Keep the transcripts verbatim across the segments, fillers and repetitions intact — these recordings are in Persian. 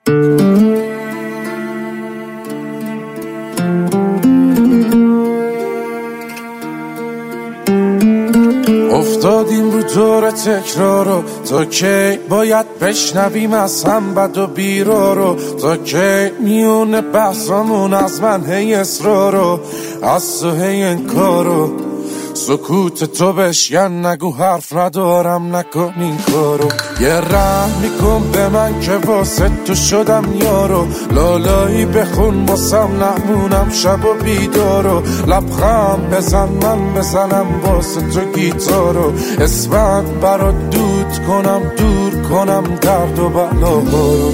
افتادیم رو دور تکرارو، تا کی باید بشنویم از هم بد و بیرارو؟ تا کی میونه بحثامون از من هی اصرارو، از تو هی انکارو؟ سکوت تو بشکن، نگو حرف ندارم، نکن این کارو. یه رحم میکن به من که واسه تو شدم یارو، لالایی بخون واسم نمونم شب و بیدارو. لبخند بزن من بزنم واسه تو گیتارو، اسمت برات دود کنم دور کنم درد و بلاهارو.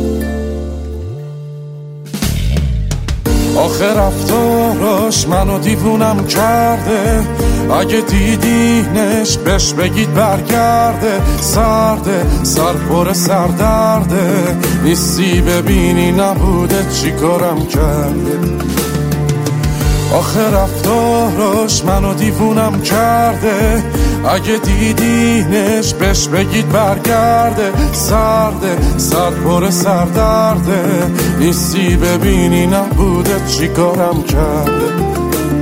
آخه رفتاراش منو دیوونم کرده، اگه دیدینش بهش بگید برگرده. سرده سر پر سردرده، نیستی ببینی نبوده چی کارم کرده. آخه رفتاراش منو دیوونم کرده، اگه دیدینش بهش بگید برگرده. سرده سر پر سردرده، نیستی ببینی نبوده چی کارم کرده.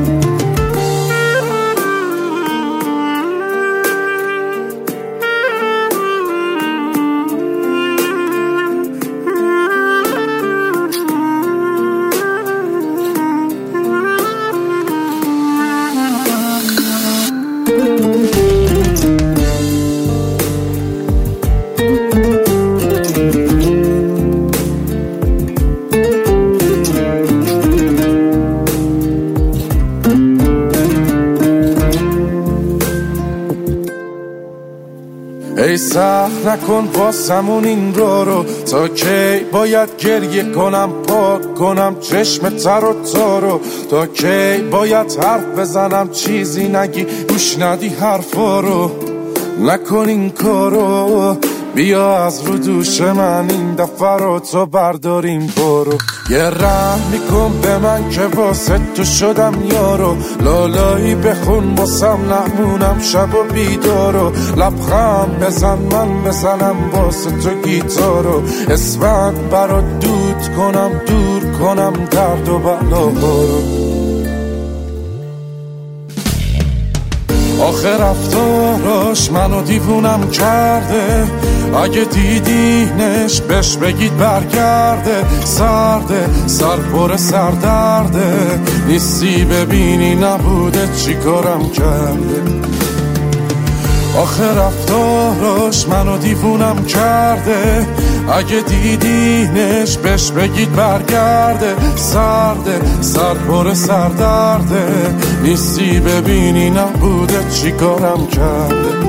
ای سخت نکن واسمون این رو رو، تا کی باید گریه کنم پاک کنم چشم تر و تارو؟ تا کی باید حرف بزنم چیزی نگی گوش ندی حرفا رو؟ نکن این کارو، بیا از رو دوش من این دفعه رو تو برداریم برو. یه رحم میکن به من که واسه تو شدم یارو، لالایی بخون واسم نمونم شب و بیدارو. لبخند بزن من بزنم واسه تو گیتارو، اسمت برات دود کنم دور کنم درد و بلاهارو. آخه رفتاراش منو دیوونم کرده، اگه دیدینش بهش بگید برگرده. سرده سر پر سردرده، نیستی ببینی نبوده چی کارم کرده. آخه رفتاراش منو دیوونم کرده، اگه دیدینش بهش بگید برگرده. سرده سر پر سردرده، نیستی ببینی نبوده چی کارم کرده.